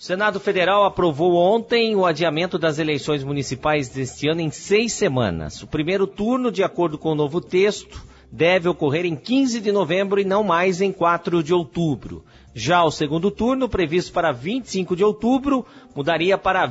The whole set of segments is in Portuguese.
O Senado Federal aprovou ontem o adiamento das eleições municipais deste ano em 6 semanas. O primeiro turno, de acordo com o novo texto, deve ocorrer em 15 de novembro e não mais em 4 de outubro. Já o segundo turno, previsto para 25 de outubro, mudaria para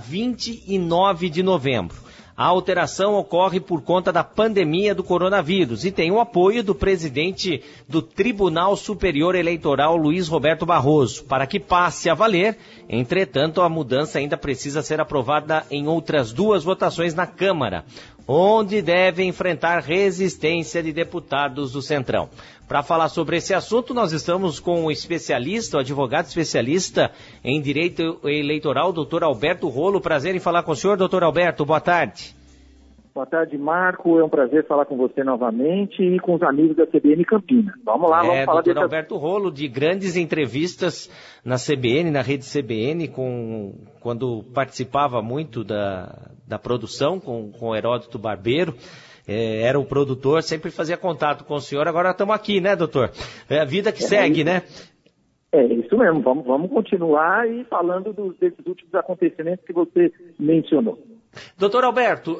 29 de novembro. A alteração ocorre por conta da pandemia do coronavírus e tem o apoio do presidente do Tribunal Superior Eleitoral, Luiz Roberto Barroso, para que passe a valer. Entretanto, a mudança ainda precisa ser aprovada em outras 2 votações na Câmara, onde deve enfrentar resistência de deputados do Centrão. Para falar sobre esse assunto, nós estamos com o especialista, o advogado especialista em direito eleitoral, doutor Alberto Rolo. Prazer em falar com o senhor, doutor Alberto. Boa tarde. Boa tarde, Marco. É um prazer falar com você novamente e com os amigos da CBN Campinas. Vamos lá, vamos falar doutor Alberto Rolo, de grandes entrevistas na CBN, na rede CBN, quando participava muito da produção com o Heródoto Barbeiro. Era o produtor, sempre fazia contato com o senhor. Agora estamos aqui, né, doutor? É a vida que segue, né? É isso mesmo. Vamos continuar e falando desses últimos acontecimentos que você mencionou. Doutor Alberto,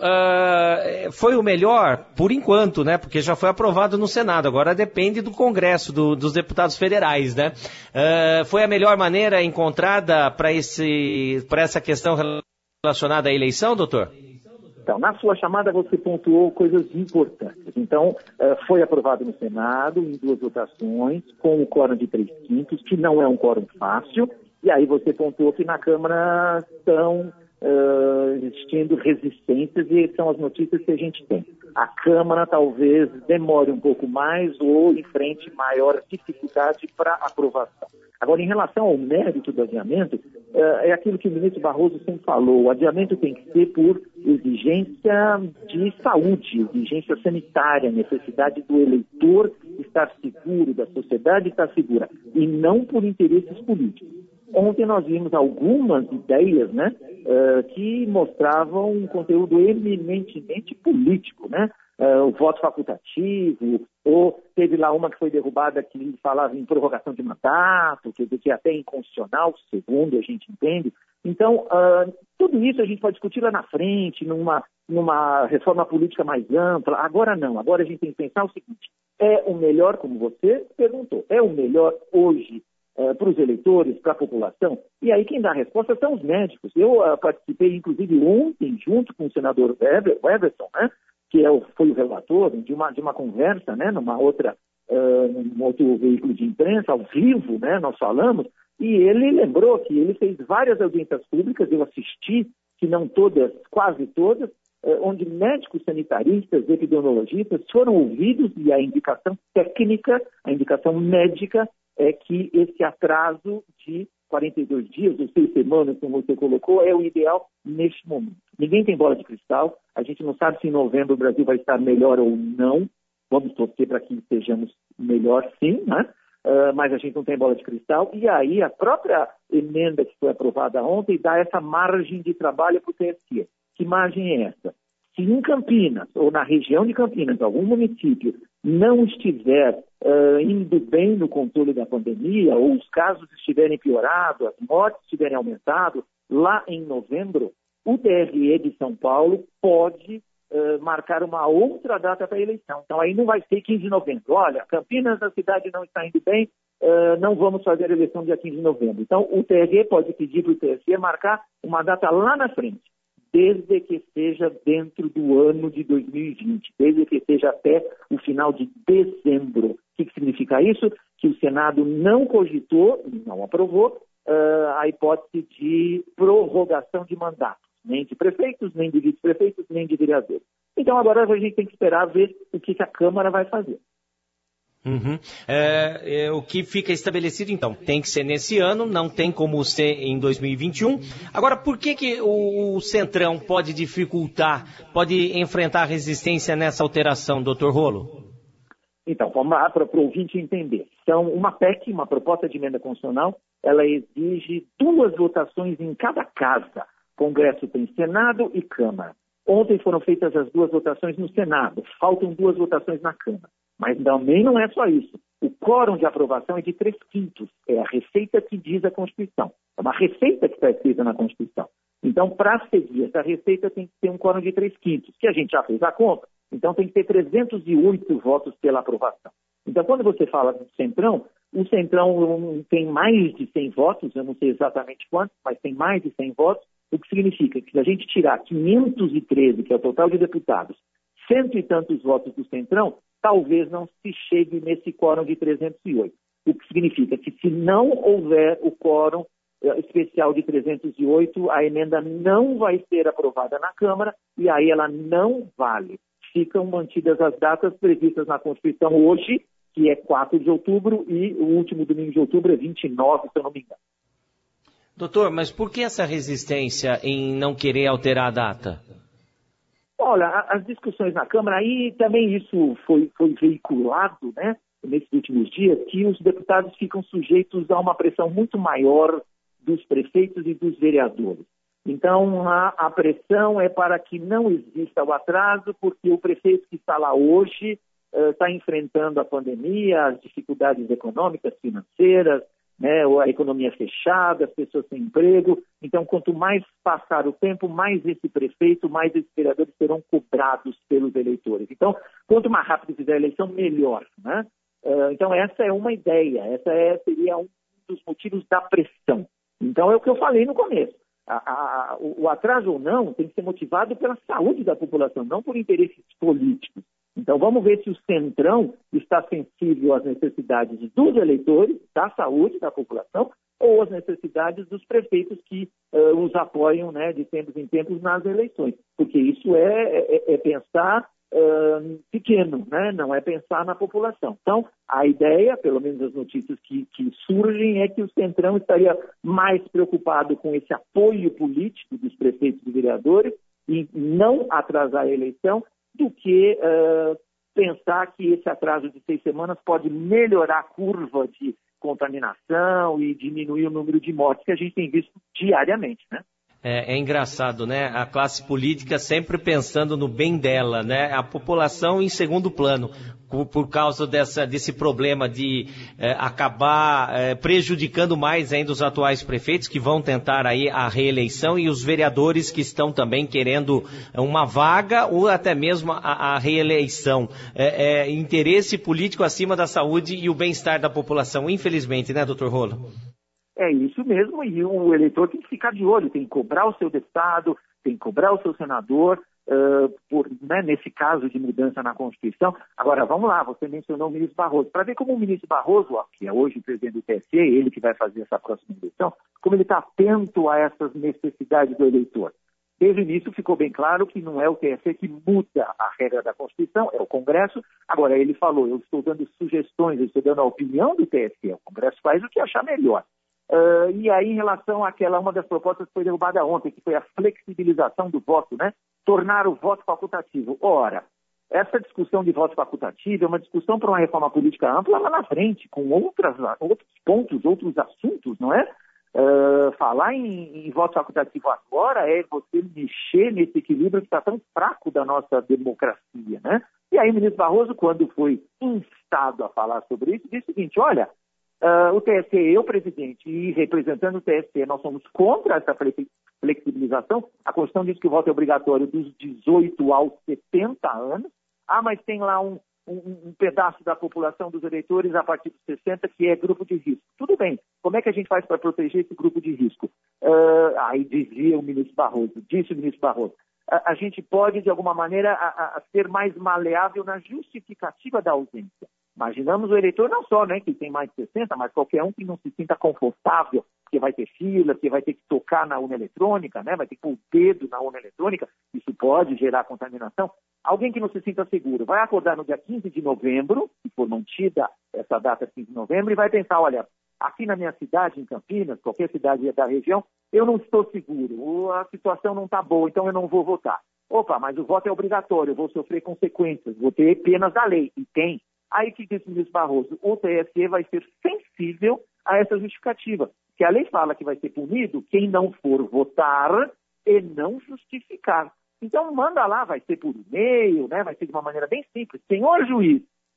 foi o melhor, por enquanto, né? Porque já foi aprovado no Senado, agora depende do Congresso, dos deputados federais, né? Foi a melhor maneira encontrada para essa questão relacionada à eleição, doutor? Então, na sua chamada você pontuou coisas importantes. Então, foi aprovado no Senado em 2 votações, com o quórum de 3/5, que não é um quórum fácil, e aí você pontuou que na Câmara estão existindo resistências e são as notícias que a gente tem. A Câmara talvez demore um pouco mais ou enfrente maior dificuldade para aprovação. Agora, em relação ao mérito do adiamento, é aquilo que o ministro Barroso sempre falou: o adiamento tem que ser por exigência de saúde, exigência sanitária, necessidade do eleitor estar seguro, da sociedade estar segura, e não por interesses políticos. Ontem nós vimos algumas ideias, né, que mostravam um conteúdo eminentemente político, né? O voto facultativo, ou teve lá uma que foi derrubada que falava em prorrogação de mandato, que é até inconstitucional, segundo a gente entende. Então, tudo isso a gente pode discutir lá na frente, numa reforma política mais ampla. Agora não, agora a gente tem que pensar o seguinte: é o melhor, como você perguntou, é o melhor hoje para os eleitores, para a população? E aí quem dá a resposta são os médicos. Eu participei, inclusive, ontem, junto com o senador Everton, né, que foi o relator, de uma conversa, né, num outro veículo de imprensa, ao vivo, né, nós falamos, e ele lembrou que ele fez várias audiências públicas, eu assisti, se não todas, quase todas, onde médicos sanitaristas, epidemiologistas foram ouvidos, e a indicação técnica, a indicação médica, é que esse atraso de 42 dias, ou 6 semanas, como você colocou, é o ideal neste momento. Ninguém tem bola de cristal, a gente não sabe se em novembro o Brasil vai estar melhor ou não. Vamos torcer para que estejamos melhor, sim, né? Mas a gente não tem bola de cristal. E aí a própria emenda que foi aprovada ontem dá essa margem de trabalho para o TSE. Que margem é essa? Se em Campinas, ou na região de Campinas, algum município não estiver indo bem no controle da pandemia, ou os casos estiverem piorados, as mortes estiverem aumentado, lá em novembro, o TRE de São Paulo pode marcar uma outra data para a eleição. Então aí não vai ser 15 de novembro. Olha, Campinas, a cidade não está indo bem, não vamos fazer a eleição dia 15 de novembro. Então o TRE pode pedir para o TSE marcar uma data lá na frente, desde que seja dentro do ano de 2020, desde que seja até o final de dezembro. O que significa isso? Que o Senado não cogitou, não aprovou, a hipótese de prorrogação de mandatos, nem de prefeitos, nem de vice-prefeitos, nem de vereadores. Então agora a gente tem que esperar ver o que a Câmara vai fazer. Uhum. O que fica estabelecido, então, tem que ser nesse ano, não tem como ser em 2021. Agora, por que o Centrão pode dificultar, pode enfrentar resistência nessa alteração, doutor Rolo? Então, vamos lá para o ouvinte entender. Então, uma PEC, uma proposta de emenda constitucional, ela exige 2 votações em cada casa. Congresso tem Senado e Câmara. Ontem foram feitas as 2 votações no Senado, faltam 2 votações na Câmara. Mas também não é só isso. O quórum de aprovação é de 3/5. É a receita que diz a Constituição. É uma receita que está escrita na Constituição. Então, para seguir essa receita, tem que ter um quórum de 3/5, que a gente já fez a conta. Então, tem que ter 308 votos pela aprovação. Então, quando você fala do Centrão, o Centrão tem mais de 100 votos, eu não sei exatamente quantos, mas tem mais de 100 votos, o que significa que se a gente tirar 513, que é o total de deputados, 100 e tantos votos do Centrão, talvez não se chegue nesse quórum de 308. O que significa que se não houver o quórum especial de 308, a emenda não vai ser aprovada na Câmara e aí ela não vale. Ficam mantidas as datas previstas na Constituição hoje, que é 4 de outubro, e o último domingo de outubro é 29, se eu não me engano. Doutor, mas por que essa resistência em não querer alterar a data? Olha, as discussões na Câmara, aí também isso foi veiculado, né, nesses últimos dias, que os deputados ficam sujeitos a uma pressão muito maior dos prefeitos e dos vereadores. Então, a pressão é para que não exista o atraso, porque o prefeito que está lá hoje está enfrentando a pandemia, as dificuldades econômicas, financeiras, né, a economia fechada, as pessoas sem emprego. Então, quanto mais passar o tempo, mais esse prefeito, mais esses vereadores serão cobrados pelos eleitores. Então, quanto mais rápido fizer a eleição, melhor, né? Então, essa é uma ideia, seria um dos motivos da pressão. Então, é o que eu falei no começo. O atraso ou não tem que ser motivado pela saúde da população, não por interesses políticos. Então, vamos ver se o Centrão está sensível às necessidades dos eleitores, da saúde da população, ou às necessidades dos prefeitos que os apoiam, né, de tempos em tempos nas eleições. Porque isso é pensar pequeno, né? Não é pensar na população. Então, a ideia, pelo menos as notícias que surgem, é que o Centrão estaria mais preocupado com esse apoio político dos prefeitos e vereadores e não atrasar a eleição, do que pensar que esse atraso de 6 semanas pode melhorar a curva de contaminação e diminuir o número de mortes que a gente tem visto diariamente, né? É engraçado, né? A classe política sempre pensando no bem dela, né? A população em segundo plano, por causa desse problema de acabar prejudicando mais ainda os atuais prefeitos que vão tentar aí a reeleição e os vereadores que estão também querendo uma vaga ou até mesmo a reeleição. Interesse político acima da saúde e o bem-estar da população, infelizmente, né, doutor Rolo? É isso mesmo, e o eleitor tem que ficar de olho, tem que cobrar o seu deputado, tem que cobrar o seu senador, nesse caso de mudança na Constituição. Agora, vamos lá, você mencionou o ministro Barroso. Para ver como o ministro Barroso, que é hoje o presidente do TSE, ele que vai fazer essa próxima eleição, como ele está atento a essas necessidades do eleitor. Desde o início ficou bem claro que não é o TSE que muda a regra da Constituição, é o Congresso. Agora, ele falou, eu estou dando sugestões, eu estou dando a opinião do TSE, o Congresso faz o que achar melhor. E aí, em relação uma das propostas que foi derrubada ontem, que foi a flexibilização do voto, né? Tornar o voto facultativo. Ora, essa discussão de voto facultativo é uma discussão para uma reforma política ampla lá na frente, com outros pontos, outros assuntos, não é? Falar em voto facultativo agora é você mexer nesse equilíbrio que está tão fraco da nossa democracia, né? E aí, o ministro Barroso, quando foi instado a falar sobre isso, disse o seguinte, olha, o TSE, eu, presidente, e representando o TSE, nós somos contra essa flexibilização. A Constituição diz que o voto é obrigatório dos 18 aos 70 anos. Mas tem lá um pedaço da população dos eleitores a partir dos 60 que é grupo de risco. Tudo bem, como é que a gente faz para proteger esse grupo de risco? Aí disse o ministro Barroso, a gente pode, de alguma maneira, ser mais maleável na justificativa da ausência. Imaginamos o eleitor não só, né, que tem mais de 60, mas qualquer um que não se sinta confortável, que vai ter fila, que vai ter que tocar na urna eletrônica, né, vai ter que pôr o dedo na urna eletrônica, isso pode gerar contaminação. Alguém que não se sinta seguro vai acordar no dia 15 de novembro, se for mantida essa data 15 de novembro, e vai pensar, olha, aqui na minha cidade, em Campinas, qualquer cidade da região, eu não estou seguro, a situação não está boa, então eu não vou votar. Opa, mas o voto é obrigatório, eu vou sofrer consequências, vou ter penas da lei, e tem. Aí que disse o ministro Barroso, o TSE vai ser sensível a essa justificativa, que a lei fala que vai ser punido quem não for votar e não justificar. Então manda lá, vai ser por e-mail, né? Vai ser de uma maneira bem simples. Senhor juiz,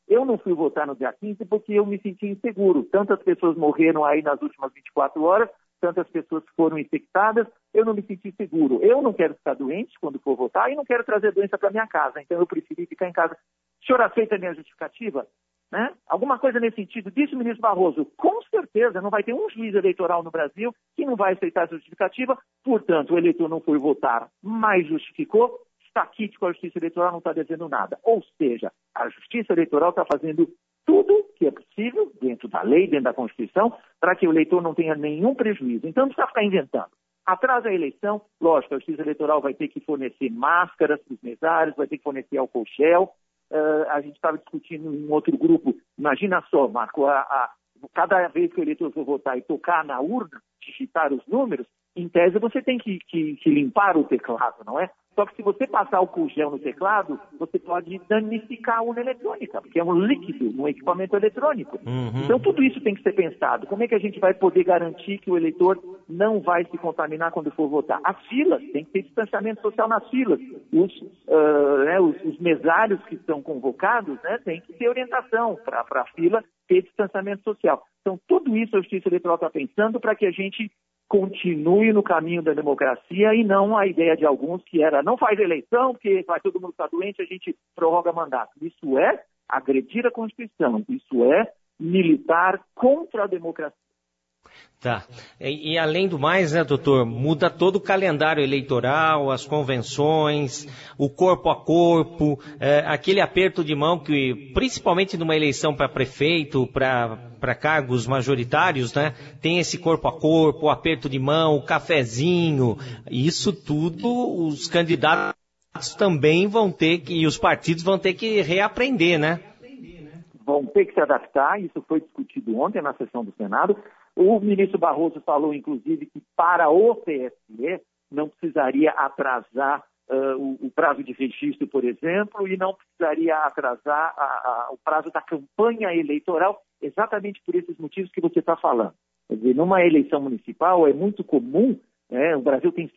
Eu não fui votar no dia 15 porque eu me senti inseguro. Tantas pessoas morreram aí nas últimas 24 horas, tantas pessoas foram infectadas, eu não me senti seguro. Eu não quero ficar doente quando for votar e não quero trazer doença para minha casa, então eu preferi ficar em casa. O senhor aceita a minha justificativa? Né? Alguma coisa nesse sentido, disse o ministro Barroso, com certeza não vai ter um juiz eleitoral no Brasil que não vai aceitar a justificativa, portanto o eleitor não foi votar, mas justificou, está quítico, a Justiça Eleitoral não está devendo nada. Ou seja, a Justiça Eleitoral está fazendo tudo que é possível, dentro da lei, dentro da Constituição, para que o eleitor não tenha nenhum prejuízo. Então não precisa ficar inventando. Atrasa a eleição, lógico, a Justiça Eleitoral vai ter que fornecer máscaras para os mesários, vai ter que fornecer álcool gel. A gente estava discutindo em um outro grupo, imagina só, Marco, cada vez que o eleitor for votar e tocar na urna, digitar os números, em tese você tem que limpar o teclado, não é? Só que se você passar álcool gel no teclado, você pode danificar a urna eletrônica, porque é um líquido, um equipamento eletrônico. Então tudo isso tem que ser pensado. Como é que a gente vai poder garantir que o eleitor não vai se contaminar quando for votar? As filas, tem que ter distanciamento social nas filas. Os mesários que são convocados, né, tem que ter orientação para a fila ter distanciamento social. Então tudo isso a Justiça Eleitoral está pensando para que a gente continue no caminho da democracia e não a ideia de alguns que era não faz eleição porque vai todo mundo estar doente, a gente prorroga mandato. Isso é agredir a Constituição, isso é militar contra a democracia. Tá. E além do mais, né, doutor, muda todo o calendário eleitoral, as convenções, o corpo a corpo, aquele aperto de mão que, principalmente numa eleição para prefeito, para cargos majoritários, né, tem esse corpo a corpo, o aperto de mão, o cafezinho, isso tudo os candidatos também vão ter que, e os partidos vão ter que reaprender, né? Vão ter que se adaptar, isso foi discutido ontem na sessão do Senado. O ministro Barroso falou, inclusive, que para o TSE não precisaria atrasar o prazo de registro, por exemplo, e não precisaria atrasar o prazo da campanha eleitoral, exatamente por esses motivos que você está falando. Quer dizer, numa eleição municipal é muito comum, o Brasil tem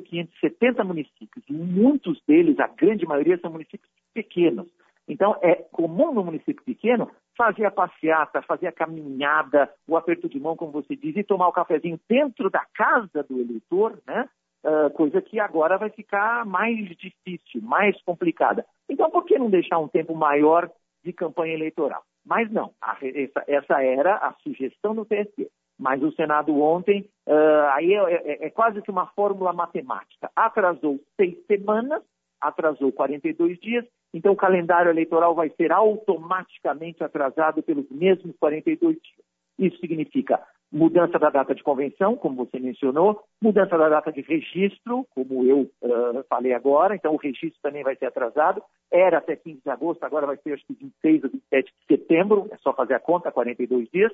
5.570 municípios, e muitos deles, a grande maioria, são municípios pequenos. Então, é comum no município pequeno fazer a passeata, fazer a caminhada, o aperto de mão, como você diz, e tomar o cafezinho dentro da casa do eleitor, né? Coisa que agora vai ficar mais difícil, mais complicada. Então, por que não deixar um tempo maior de campanha eleitoral? Mas não, essa era a sugestão do TSE. Mas o Senado ontem, aí é quase que uma fórmula matemática. Atrasou 6 semanas, atrasou 42 dias, então o calendário eleitoral vai ser automaticamente atrasado pelos mesmos 42 dias. Isso significa mudança da data de convenção, como você mencionou, mudança da data de registro, como eu falei agora, então o registro também vai ser atrasado. Era até 15 de agosto, agora vai ser acho que 26 ou 27 de setembro, é só fazer a conta, 42 dias.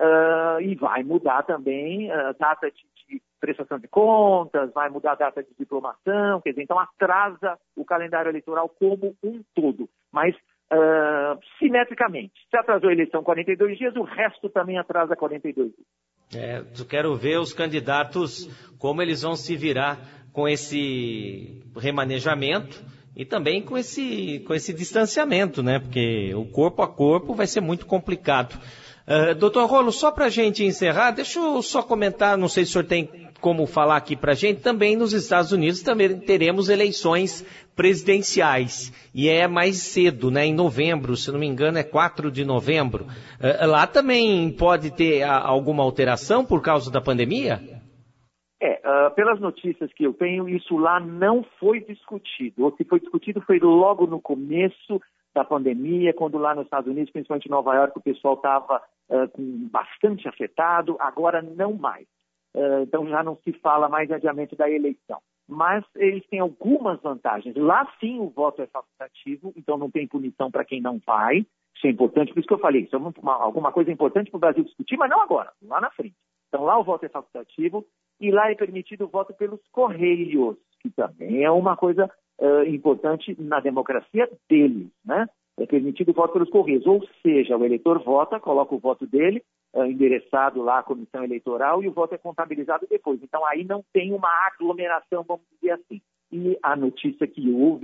E vai mudar também a data de prestação de contas, vai mudar a data de diplomação, quer dizer, então atrasa o calendário eleitoral como um todo. Mas simetricamente, se atrasou a eleição 42 dias, o resto também atrasa 42 dias. Eu quero ver os candidatos, como eles vão se virar com esse remanejamento e também com esse distanciamento, né? Porque o corpo a corpo vai ser muito complicado. Doutor Rolo, só para a gente encerrar, deixa eu só comentar, não sei se o senhor tem como falar aqui para a gente, também nos Estados Unidos também teremos eleições presidenciais, e é mais cedo, né, em novembro, se não me engano é 4 de novembro. Lá também pode ter alguma alteração por causa da pandemia? Pelas notícias que eu tenho, isso lá não foi discutido, ou se foi discutido foi logo no começo da pandemia, quando lá nos Estados Unidos, principalmente em Nova York, o pessoal estava bastante afetado, agora não mais. Então já não se fala mais de adiamento da eleição. Mas eles têm algumas vantagens. Lá sim o voto é facultativo, então não tem punição para quem não vai. Isso é importante, por isso que eu falei, isso é alguma coisa importante para o Brasil discutir, mas não agora, lá na frente. Então lá o voto é facultativo e lá é permitido o voto pelos correios, que também é uma coisa importante na democracia deles, né? É permitido o voto pelos correios, ou seja, o eleitor vota, coloca o voto dele, endereçado lá à comissão eleitoral, e o voto é contabilizado depois. Então aí não tem uma aglomeração, vamos dizer assim. E a notícia que houve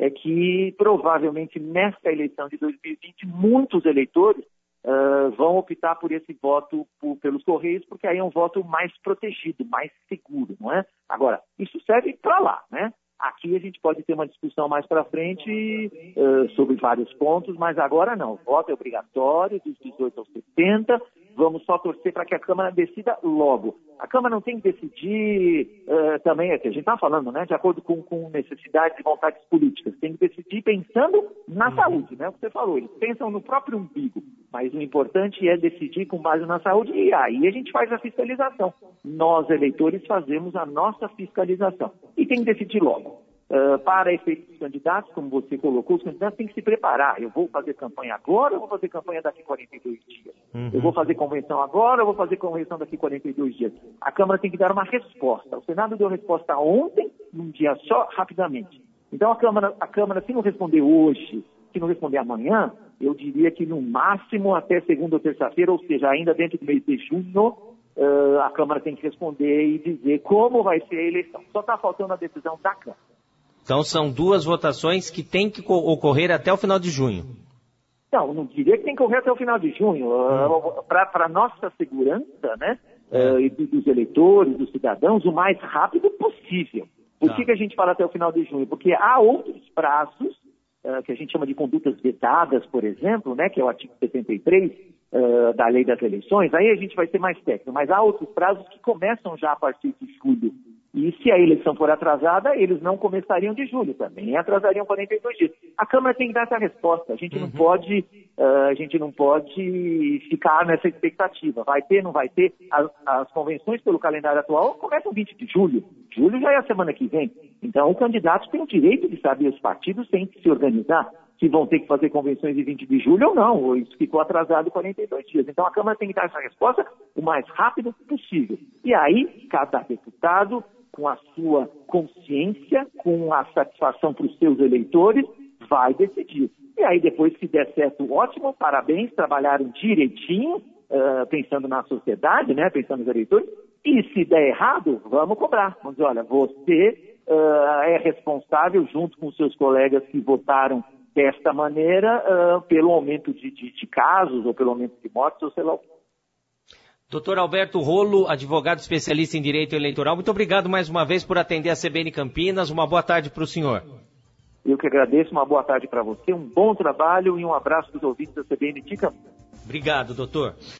é que provavelmente nesta eleição de 2020 muitos eleitores vão optar por esse voto pelos Correios, porque aí é um voto mais protegido, mais seguro, não é? Agora, isso serve para lá, né? Aqui a gente pode ter uma discussão mais para frente sobre vários pontos, mas agora não. O voto é obrigatório, dos 18 aos 70. Vamos só torcer para que a Câmara decida logo. A Câmara não tem que decidir também, é que a gente está falando, né, de acordo com necessidades e vontades políticas. Tem que decidir pensando na saúde, né? O que você falou, eles pensam no próprio umbigo. Mas o importante é decidir com base na saúde e aí a gente faz a fiscalização. Nós, eleitores, fazemos a nossa fiscalização. E tem que decidir logo. Para efeitos dos candidatos, como você colocou, os candidatos têm que se preparar. Eu vou fazer campanha agora ou vou fazer campanha daqui a 42 dias? Eu vou fazer convenção agora ou vou fazer convenção daqui a 42 dias? A Câmara tem que dar uma resposta. O Senado deu resposta ontem, num dia só, rapidamente. Então a Câmara, se não responder hoje, se não responder amanhã, eu diria que no máximo até segunda ou terça-feira, ou seja, ainda dentro do mês de junho, a Câmara tem que responder e dizer como vai ser a eleição. Só está faltando a decisão da Câmara. Então são duas votações que têm que ocorrer até o final de junho. Não diria que tem que ocorrer até o final de junho. Para nossa segurança, né, e dos eleitores, dos cidadãos, o mais rápido possível. Por que a gente fala até o final de junho? Porque há outros prazos, que a gente chama de condutas vedadas, por exemplo, né, que é o artigo 73 da Lei das Eleições. Aí a gente vai ser mais técnico, mas há outros prazos que começam já a partir de julho. E se a eleição for atrasada, eles não começariam de julho também, atrasariam 42 dias. A Câmara tem que dar essa resposta. A gente não pode ficar nessa expectativa. Vai ter, não vai ter? As convenções pelo calendário atual começam 20 de julho. Julho já é a semana que vem. Então, o candidato tem o direito de saber, os partidos têm que se organizar, se vão ter que fazer convenções em 20 de julho ou não, ou isso ficou atrasado 42 dias. Então, a Câmara tem que dar essa resposta o mais rápido possível. E aí, cada deputado, com a sua consciência, com a satisfação para os seus eleitores, vai decidir. E aí, depois, se der certo, ótimo, parabéns, trabalharam direitinho, pensando na sociedade, né, pensando nos eleitores. E se der errado, vamos cobrar. Vamos dizer, olha, você é responsável, junto com os seus colegas que votaram desta maneira, pelo aumento de casos, ou pelo aumento de mortes, ou sei lá o que. Dr. Alberto Rolo, advogado especialista em direito eleitoral, muito obrigado mais uma vez por atender a CBN Campinas. Uma boa tarde para o senhor. Eu que agradeço, uma boa tarde para você, um bom trabalho e um abraço dos ouvintes da CBN de Campinas. Obrigado, doutor.